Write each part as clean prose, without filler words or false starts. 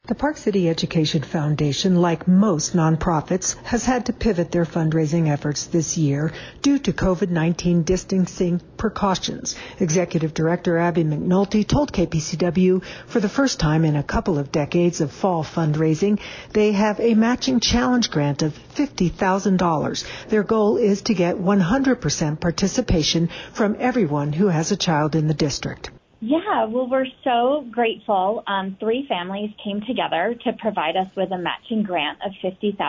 The Park City Education Foundation, like most nonprofits, has had to pivot their fundraising efforts this year due to COVID-19 distancing precautions. Executive Director Abby McNulty told KPCW for the first time in a couple of decades of fall fundraising, they have a matching challenge grant of $50,000. Their goal is to get 100% participation from everyone who has a child in the district. Yeah, well, we're so grateful. 3 families came together to provide us with a matching grant of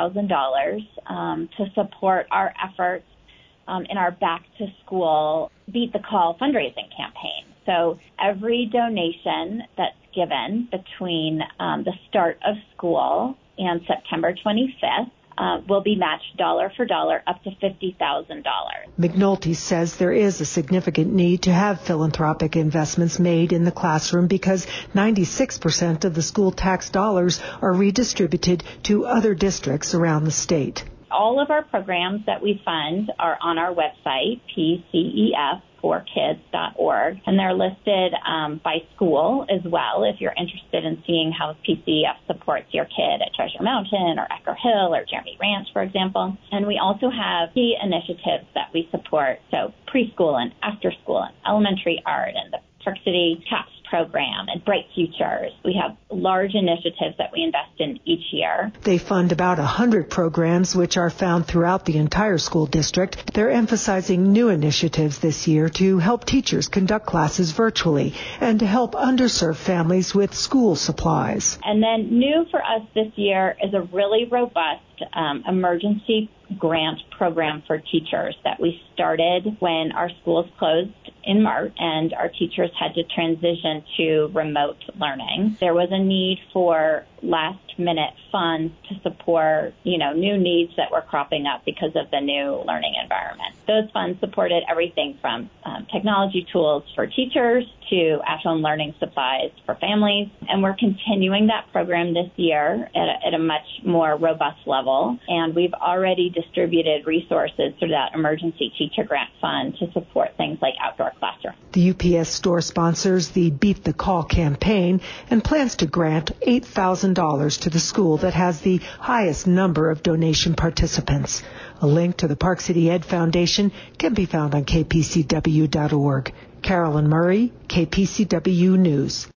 $50,000 to support our efforts in our Back to School Beat the Call fundraising campaign. So every donation that's given between the start of school and September 25th will be matched dollar for dollar up to $50,000. McNulty says there is a significant need to have philanthropic investments made in the classroom because 96% of the school tax dollars are redistributed to other districts around the state. All of our programs that we fund are on our website, PCEF4kids.org, and they're listed by school as well if you're interested in seeing how PCEF supports your kid at Treasure Mountain or Echo Hill or Jeremy Ranch, for example. And we also have key initiatives that we support, so preschool and after school and elementary art and the Park City CAPS program and Bright Futures. We have large initiatives that we invest in each year. They fund about 100 programs which are found throughout the entire school district. They're emphasizing new initiatives this year to help teachers conduct classes virtually and to help underserved families with school supplies. And then new for us this year is a really robust emergency grant program for teachers that we started when our schools closed in March and our teachers had to transition to remote learning. There was a need for last-minute funds to support, new needs that were cropping up because of the new learning environment. Those funds supported everything from technology tools for teachers to at-home learning supplies for families. And we're continuing that program this year at a much more robust level. And we've already distributed resources through that emergency teacher grant fund to support things like outdoor classrooms. The UPS store sponsors the Beat the Call campaign and plans to grant $8,000 to the school that has the highest number of donation participants. A link to the Park City Ed Foundation can be found on kpcw.org. Carolyn Murray, KPCW News.